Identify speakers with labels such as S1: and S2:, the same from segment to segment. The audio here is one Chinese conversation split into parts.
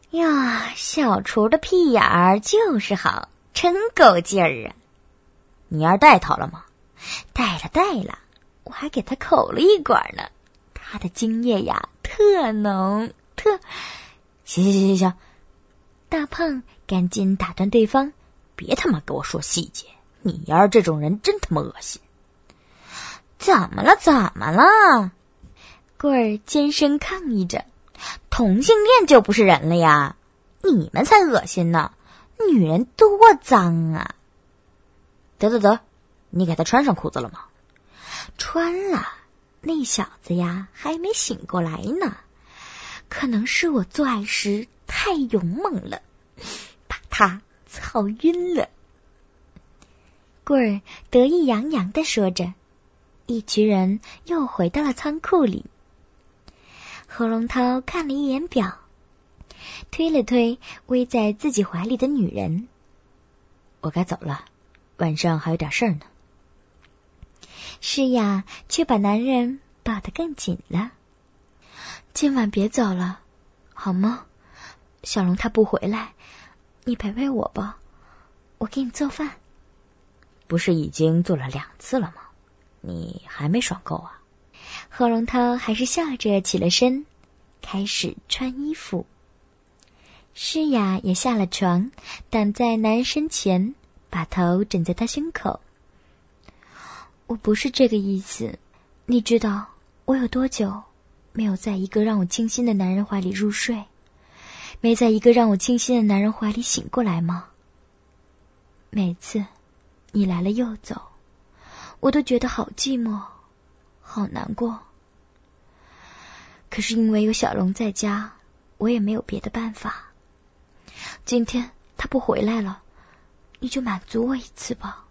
S1: 呀，小厨的屁眼儿就是好，真够劲儿啊！
S2: 你儿带套了吗？
S1: 带了，我还给他口了一管呢。他的精液呀，特浓，
S2: 行，
S1: 大胖赶紧打断对方，
S2: 别他妈给我说细节，你儿这种人真他妈恶心。
S1: 怎么了？棍儿尖声抗议着，同性恋就不是人了呀，你们才恶心呢，女人多脏啊！
S2: 得，你给他穿上裤子了吗？
S1: 穿了，那小子呀还没醒过来呢，可能是我做爱时太勇猛了，把他操晕了。棍儿得意洋洋地说着，一群人又回到了仓库里。何龙涛看了一眼表，推了推偎在自己怀里的女人，
S2: 我该走了，晚上还有点事儿呢。
S1: 诗雅却把男人抱得更紧了。今晚别走了，好吗？小龙他不回来，你陪陪我吧，我给你做饭。
S2: 不是已经做了2次了吗？你还没爽够啊？
S1: 何龙涛还是笑着起了身，开始穿衣服。诗雅也下了床，挡在男人身前，把头枕在他胸口。我不是这个意思，你知道我有多久没有在一个让我倾心的男人怀里入睡，没在一个让我倾心的男人怀里醒过来吗？每次你来了又走，我都觉得好寂寞，好难过。可是因为有小龙在家，我也没有别的办法。今天他不回来了，你就满足我一次吧。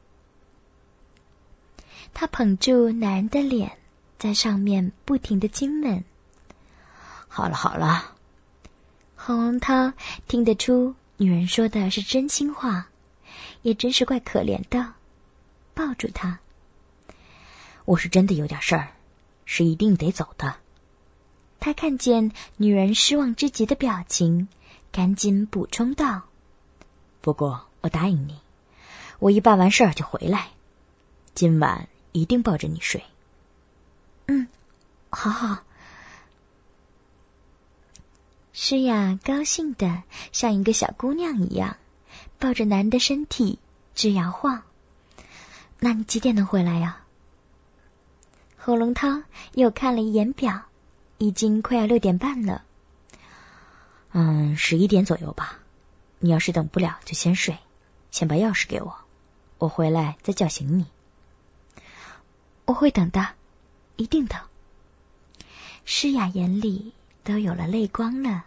S1: 他捧住男人的脸，在上面不停地亲吻。
S2: 好了。
S1: 何龙涛听得出女人说的是真心话，也真是怪可怜的，抱住他。
S2: 我是真的有点事儿，是一定得走的。
S1: 他看见女人失望之极的表情，赶紧补充道：
S2: 不过我答应你，我一办完事儿就回来，今晚一定抱着你睡。
S1: 好。诗雅高兴的像一个小姑娘一样，抱着男人的身体直摇晃。那你几点能回来呀？何龙涛又看了一眼表，已经快要6点半了。
S2: 11点左右吧。你要是等不了就先睡，先把钥匙给我，我回来再叫醒你。
S1: 我会等的，一定的。诗雅眼里都有了泪光了。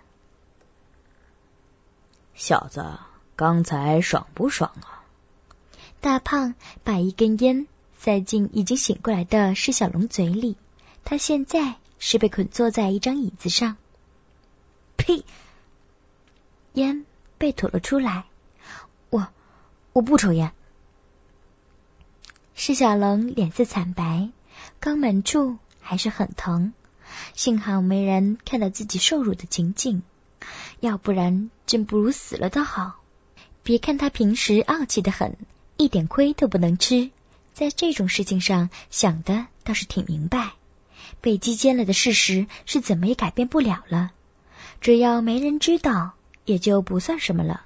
S2: 小子，刚才爽不爽啊？
S1: 大胖把一根烟塞进已经醒过来的施小龙嘴里，他现在是被捆坐在一张椅子上。
S2: 呸！
S1: 烟被吐了出来。我不抽烟。施小龙脸色惨白，肛门处还是很疼，幸好没人看到自己受辱的情景，要不然真不如死了的好。别看他平时傲气得很，一点亏都不能吃，在这种事情上想的倒是挺明白，被鸡奸了的事实是怎么也改变不了了，只要没人知道，也就不算什么了。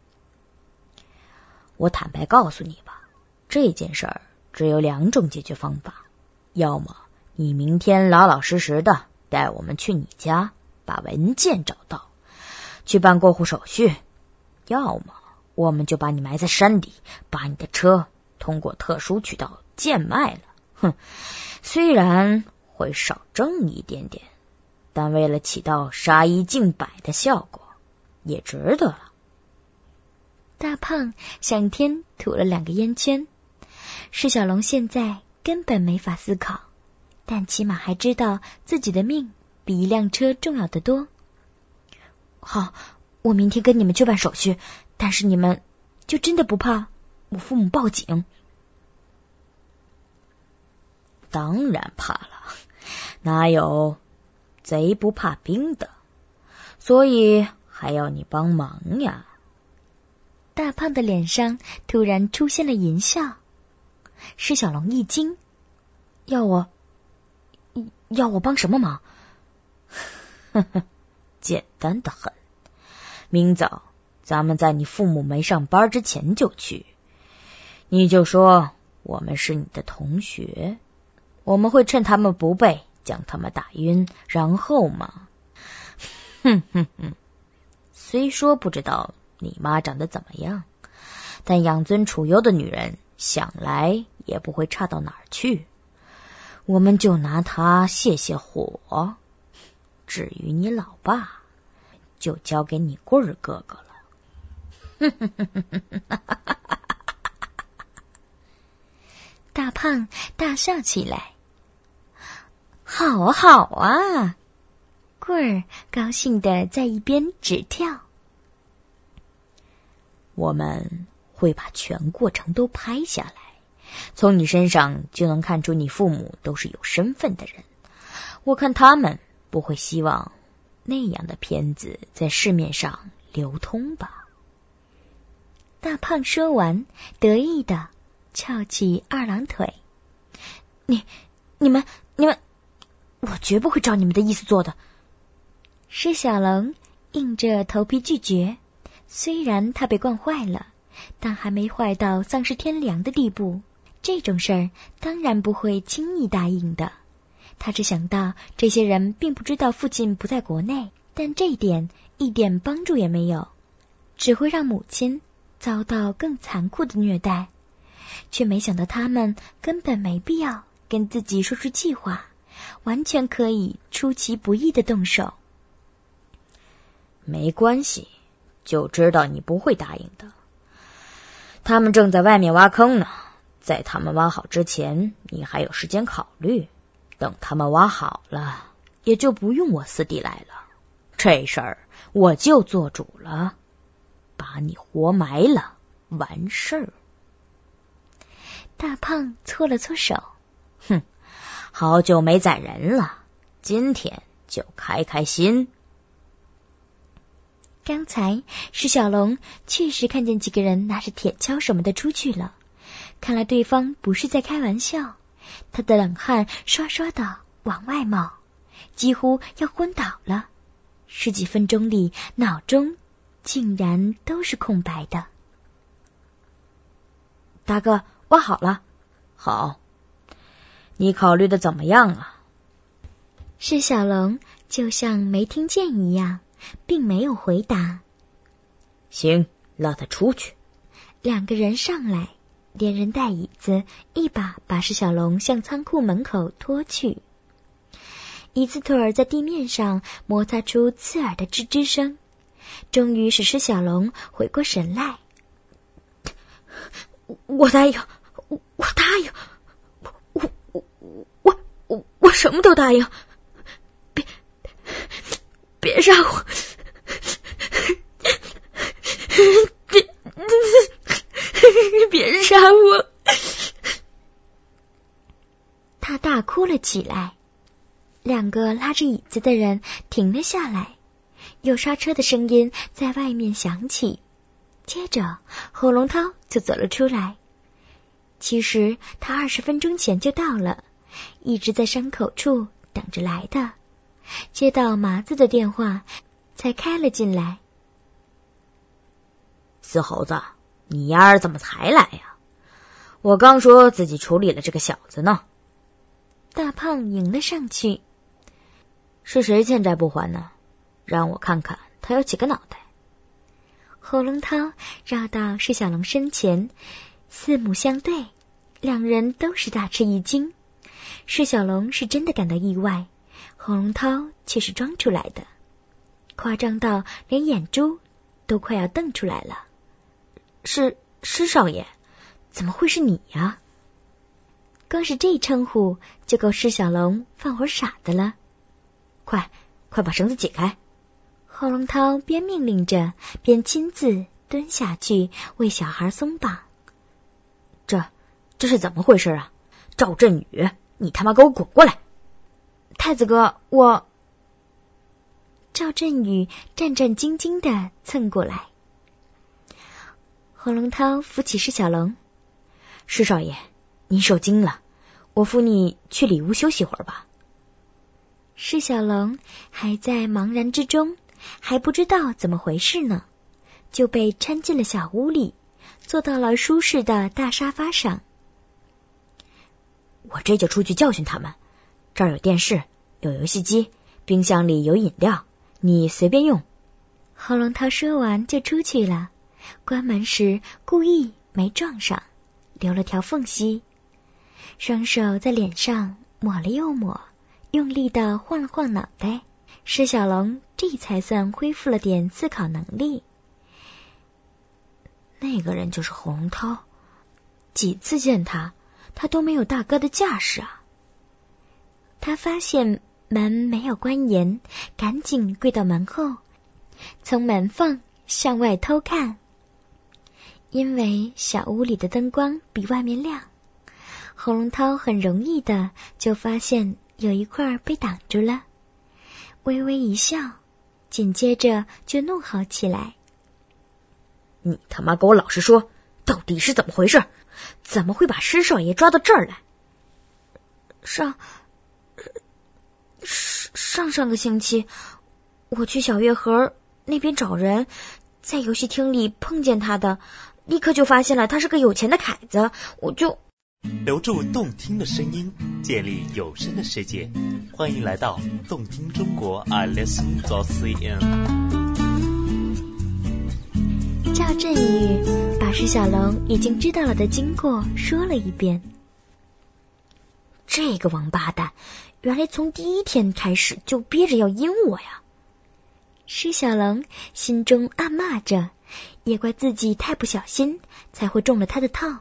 S2: 我坦白告诉你吧，这件事儿只有2种解决方法，要么你明天老老实实的带我们去你家，把文件找到，去办过户手续，要么我们就把你埋在山底，把你的车通过特殊渠道贱卖了。虽然会少挣一点点，但为了起到杀一儆百的效果，也值得了。
S1: 大胖向天吐了2个烟圈。施小龙现在根本没法思考，但起码还知道自己的命比一辆车重要得多。好，我明天跟你们去办手续，但是你们就真的不怕我父母报警？
S2: 当然怕了，哪有贼不怕兵的，所以还要你帮忙呀。
S1: 大胖的脸上突然出现了淫笑。施小龙一惊，
S2: 要我帮什么忙？呵呵，简单的很。明早咱们在你父母没上班之前就去，你就说我们是你的同学，我们会趁他们不备将他们打晕，然后嘛，哼哼哼。虽说不知道你妈长得怎么样，但养尊处优的女人想来也不会差到哪儿去，我们就拿她泄泄火。至于你老爸，就交给你棍儿哥哥了。
S1: 大胖大笑起来。好啊好啊，棍儿高兴地在一边直跳。
S2: 我们会把全过程都拍下来，从你身上就能看出你父母都是有身份的人。我看他们不会希望那样的片子在市面上流通吧。
S1: 大胖说完，得意地翘起二郎腿。你们，我绝不会照你们的意思做的。施小龙硬着头皮拒绝，虽然他被惯坏了，但还没坏到丧失天良的地步，这种事儿当然不会轻易答应的。他只想到这些人并不知道父亲不在国内，但这一点一点帮助也没有，只会让母亲遭到更残酷的虐待，却没想到他们根本没必要跟自己说出计划，完全可以出其不意的动手。
S2: 没关系，就知道你不会答应的。他们正在外面挖坑呢，在他们挖好之前，你还有时间考虑。等他们挖好了，也就不用我四弟来了。这事儿我就做主了，把你活埋了，完事儿。
S1: 大胖搓了搓手，
S2: 哼，好久没宰人了，今天就开开心。
S1: 刚才施小龙确实看见几个人拿着铁锹什么的出去了，看来对方不是在开玩笑。他的冷汗刷刷的往外冒，几乎要昏倒了。十几分钟里，脑中竟然都是空白的。
S2: 大哥，挖好了。好，你考虑的怎么样啊？
S1: 施小龙就像没听见一样，并没有回答。
S2: 行，拉他出去。
S1: 两个人上来，连人带椅子，一把把施小龙向仓库门口拖去。椅子腿儿在地面上摩擦出刺耳的吱吱声，终于使施小龙回过神来。
S2: 我答应，我答应，我什么都答应。别杀我！别杀我！
S1: 他大哭了起来。两个拉着椅子的人停了下来，有刹车的声音在外面响起，接着侯龙涛就走了出来。其实他20分钟前就到了，一直在山口处等着来的，接到麻子的电话才开了进来。
S2: 死猴子，你丫儿怎么才来呀？我刚说自己处理了这个小子呢。
S1: 大胖迎了上去。
S2: 是谁欠债不还呢？让我看看他有几个脑袋。
S1: 侯龙涛绕到施小龙身前，四目相对，两人都是大吃一惊。施小龙是真的感到意外，侯龙涛却是装出来的，夸张到连眼珠都快要瞪出来了。
S2: 是施少爷，怎么会是你呀？
S1: 光是这称呼就够施小龙犯会傻的了。
S2: 快把绳子解开！
S1: 侯龙涛边命令着，边亲自蹲下去为小孩松绑。
S2: 这是怎么回事啊？赵振宇，你他妈给我滚过来！
S1: 太子哥，我…… 赵振宇战战兢兢地蹭过来。洪龙涛扶起施小龙：“
S2: 施少爷，您受惊了，我扶你去里屋休息会儿吧。”
S1: 施小龙还在茫然之中，还不知道怎么回事呢，就被搀进了小屋里，坐到了舒适的大沙发上。
S2: 我这就出去教训他们，这儿有电视，有游戏机，冰箱里有饮料，你随便用。
S1: 洪龙涛说完就出去了，关门时故意没撞上，留了条缝隙，双手在脸上抹了又抹，用力地晃了晃脑袋。施小龙这才算恢复了点思考能力。
S2: 那个人就是洪龙涛，几次见他都没有大哥的架势啊。
S1: 他发现门没有关严，赶紧跪到门后，从门缝向外偷看。因为小屋里的灯光比外面亮，洪龙涛很容易的就发现有一块被挡住了，微微一笑，紧接着就怒吼起来：“
S2: 你他妈给我老实说，到底是怎么回事？怎么会把施少爷抓到这儿来？”
S3: 上个星期，我去小月河那边找人，在游戏厅里碰见他的，立刻就发现了他是个有钱的凯子，我就
S4: 留住动听的声音，建立有声的世界，欢迎来到动听中国 I Listen to CN。
S1: 赵振宇把施小龙已经知道了的经过说了一遍。
S3: 这个王八蛋，原来从第一天开始就憋着要阴我呀！
S1: 施小龙心中暗骂着，也怪自己太不小心，才会中了他的套。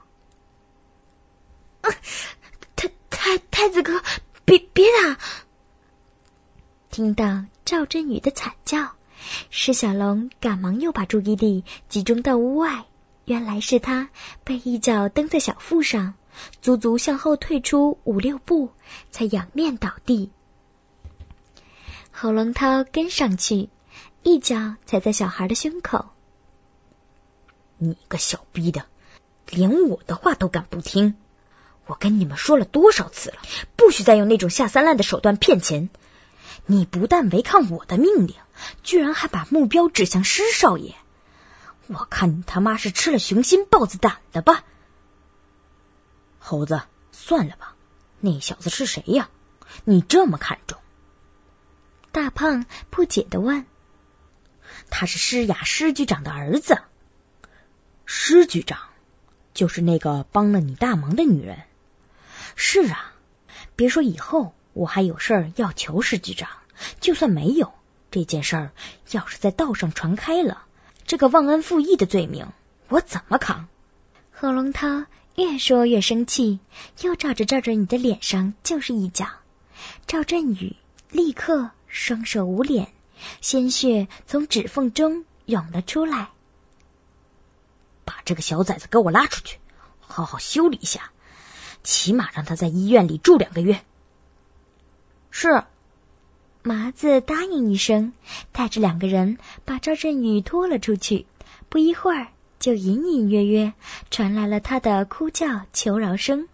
S3: 太子哥，别打！
S1: 听到赵振宇的惨叫，施小龙赶忙又把注意力集中到屋外，原来是他被一脚蹬在小腹上，足足向后退出5-6步，才仰面倒地。洪龙涛跟上去，一脚踩在小孩的胸口。
S2: 你个小逼的，连我的话都敢不听！我跟你们说了多少次了，不许再用那种下三滥的手段骗钱！你不但违抗我的命令，居然还把目标指向施少爷！我看你他妈是吃了雄心豹子胆的吧！猴子，算了吧，那小子是谁呀？你这么看重？
S1: 大胖不解地问。
S2: 他是施雅施局长的儿子。施局长就是那个帮了你大忙的女人。是啊，别说以后我还有事儿要求施局长，就算没有，这件事儿要是在道上传开了，这个忘恩负义的罪名我怎么扛？
S1: 洪龙涛越说越生气，又照着赵振宇的脸上就是一脚。赵振宇立刻双手捂脸，鲜血从指缝中涌了出来。
S2: 把这个小崽子给我拉出去，好好修理一下，起码让他在医院里住2个月。
S3: 是。
S1: 麻子答应一声，带着2个人把赵振宇拖了出去。不一会儿，就隐隐约约传来了他的哭叫求饶声。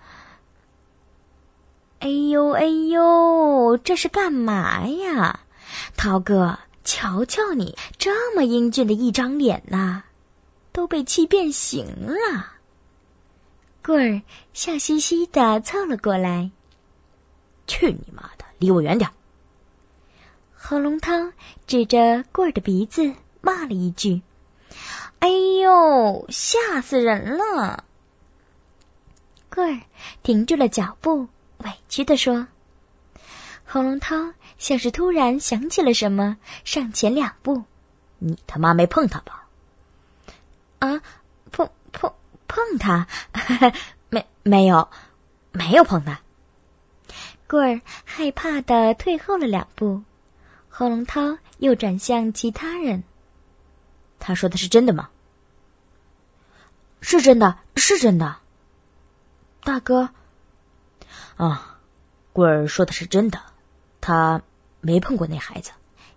S3: 哎呦哎呦，这是干嘛呀？涛哥，瞧瞧你这么英俊的一张脸呐，都被气变形了。
S1: 棍儿笑嘻嘻地凑了过来。
S2: 去你妈的，离我远点！
S1: 洪龙涛指着棍儿的鼻子骂了一句。
S3: 哎呦，吓死人了！
S1: 棍儿停住了脚步，委屈地说。洪龙涛像是突然想起了什么，上前2步。
S2: 你他妈没碰他吧？
S3: 啊，碰他？
S2: 没有碰他。
S1: 棍儿害怕地退后了2步。洪龙涛又转向其他人。
S2: 他说的是真的吗？
S3: 是真的，是真的。大哥。
S2: 啊，棍儿说的是真的，他没碰过那孩子。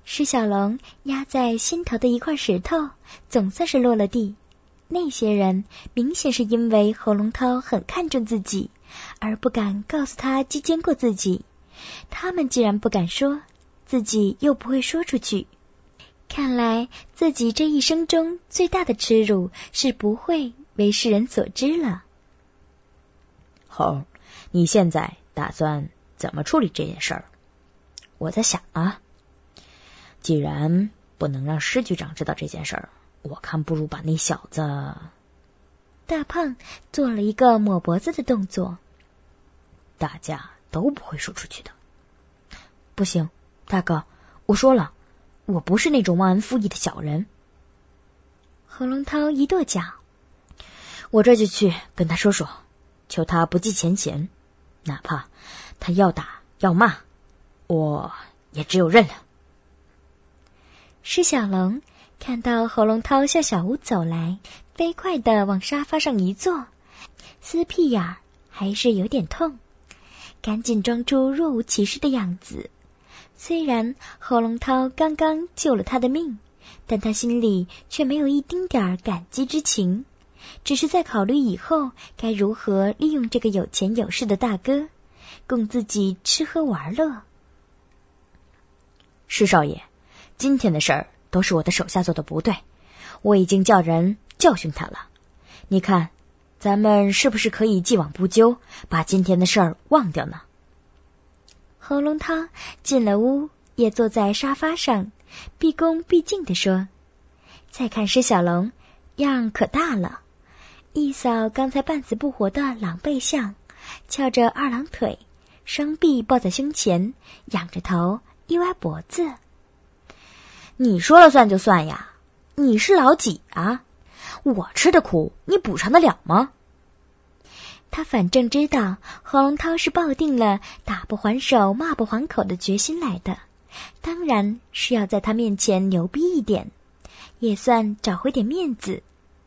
S1: 施小龙压在心头的一块石头总算是落了地。那些人明显是因为侯龙涛很看重自己，而不敢告诉他击奸过自己。他们既然不敢说，自己又不会说出去。看来自己这一生中最大的耻辱是不会为世人所知了。
S2: 猴，你现在打算怎么处理这件事儿？我在想啊，既然不能让施局长知道这件事儿，我看不如把那小子……
S1: 大胖做了一个抹脖子的动作。
S2: 大家都不会说出去的。
S3: 不行，大哥，我说了，我不是那种忘恩负义的小人。
S1: 侯龙涛一跺脚，
S3: 我这就去跟他说说，求他不计前嫌，哪怕他要打要骂，我也只有认了。
S1: 施小龙看到侯龙涛向小屋走来，飞快地往沙发上一坐，撕屁眼还是有点痛，赶紧装出若无其事的样子。虽然侯龙涛刚刚救了他的命，但他心里却没有一丁点感激之情，只是在考虑以后该如何利用这个有钱有势的大哥，供自己吃喝玩乐。
S3: 施少爷，今天的事儿都是我的手下做的不对，我已经叫人教训他了。你看，咱们是不是可以既往不咎，把今天的事儿忘掉呢？
S1: 侯龙涛进了屋，也坐在沙发上，毕恭毕敬地说：“再看施小龙，样可大了，一扫刚才半死不活的狼狈相，翘着二郎腿，双臂抱在胸前，仰着头，一歪脖子。
S3: 你说了算就算呀，你是老几啊？我吃的苦，你补偿得了吗？”
S1: 他反正知道侯龙涛是抱定了打不还手骂不还口的决心来的，当然是要在他面前牛逼一点，也算找回点面子。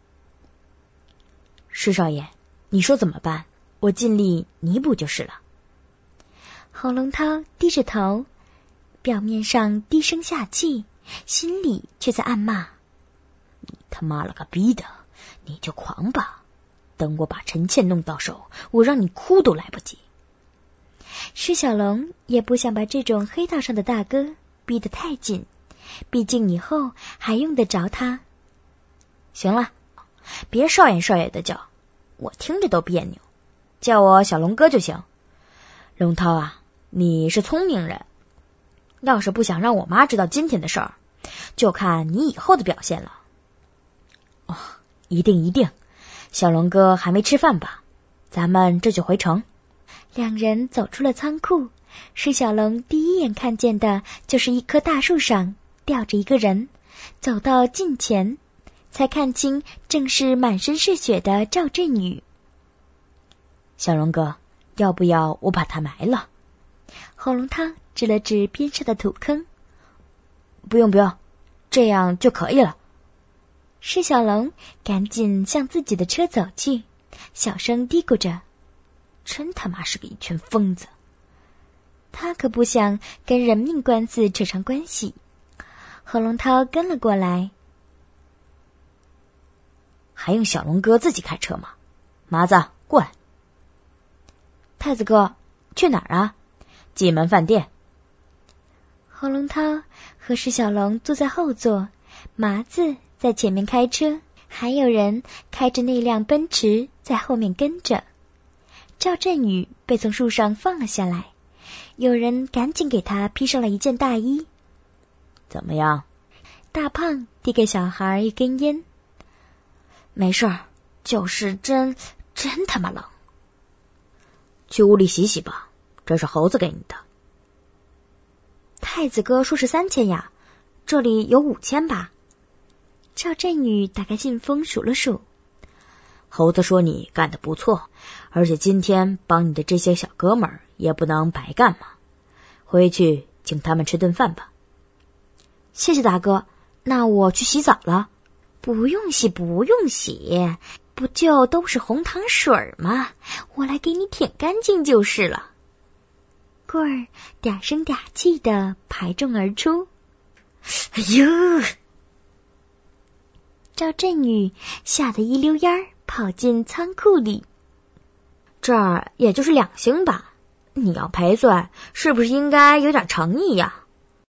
S3: 施少爷，你说怎么办？我尽力弥补就是了。
S1: 侯龙涛低着头，表面上低声下气，心里却在暗骂：
S2: 你他妈了个逼的，你就狂吧，等我把陈倩弄到手，我让你哭都来不及。
S1: 施小龙也不想把这种黑道上的大哥逼得太紧，毕竟以后还用得着他。
S3: 行了，别少爷少爷的叫，我听着都别扭，叫我小龙哥就行。龙涛啊，你是聪明人，要是不想让我妈知道今天的事儿，就看你以后的表现了。
S2: 哦，一定一定。小龙哥还没吃饭吧？咱们这就回城。
S1: 两人走出了仓库，施小龙第一眼看见的就是一棵大树上吊着一个人，走到近前，才看清正是满身是血的赵振宇。
S2: 小龙哥，要不要我把他埋了？
S1: 侯龙涛指了指边上的土坑。
S3: 不用不用，这样就可以了。
S1: 施小龙赶紧向自己的车走去，小声嘀咕着：
S2: 真他妈是个一群疯子。
S1: 他可不想跟人命官司扯上关系。侯龙涛跟了过来。
S2: 还用小龙哥自己开车吗？麻子，过来。
S3: 太子哥，去哪儿啊？
S2: 蓟门饭店。
S1: 侯龙涛和施小龙坐在后座，麻子在前面开车，还有人开着那辆奔驰在后面跟着。赵振宇被从树上放了下来，有人赶紧给他披上了一件大衣。
S2: 怎么样？
S1: 大胖递给小孩一根烟。
S3: 没事儿，就是真他妈冷。
S2: 去屋里洗洗吧，这是猴子给你的。
S3: 太子哥说是3000呀，这里有5000吧？
S1: 赵振宇打开信封数了数。
S2: 猴子说你干得不错，而且今天帮你的这些小哥们儿也不能白干嘛，回去请他们吃顿饭吧。
S3: 谢谢大哥，那我去洗澡了。
S1: 不用洗，不就都是红糖水吗？我来给你舔干净就是了。棍儿嗲声嗲气的排众而出。
S3: 哎呦！
S1: 赵振宇吓得一溜烟儿跑进仓库里。
S3: 这儿也就是2星吧，你要赔罪，是不是应该有点诚意呀？